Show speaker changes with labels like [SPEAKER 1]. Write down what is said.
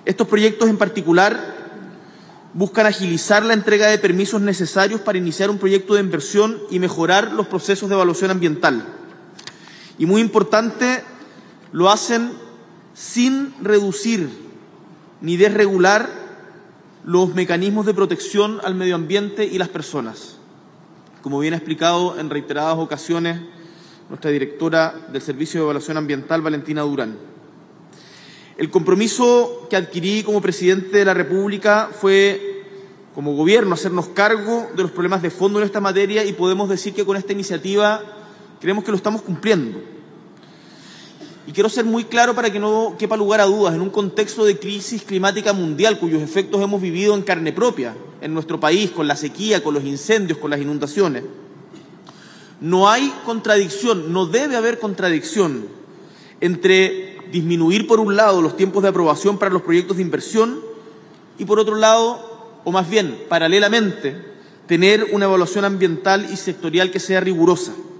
[SPEAKER 1] Estos proyectos en particular buscan agilizar la entrega de permisos necesarios para iniciar un proyecto de inversión y mejorar los procesos de evaluación ambiental. Y muy importante, lo hacen sin reducir ni desregular los mecanismos de protección al medio ambiente y las personas, como bien ha explicado en reiteradas ocasiones nuestra directora del Servicio de Evaluación Ambiental, Valentina Durán. El compromiso que adquirí como presidente de la República fue, como gobierno, hacernos cargo de los problemas de fondo en esta materia, y podemos decir que con esta iniciativa creemos que lo estamos cumpliendo. Y quiero ser muy claro para que no quepa lugar a dudas: en un contexto de crisis climática mundial cuyos efectos hemos vivido en carne propia en nuestro país, con la sequía, con los incendios, con las inundaciones, no hay contradicción, no debe haber contradicción entre disminuir por un lado los tiempos de aprobación para los proyectos de inversión y por otro lado, o más bien paralelamente, tener una evaluación ambiental y sectorial que sea rigurosa.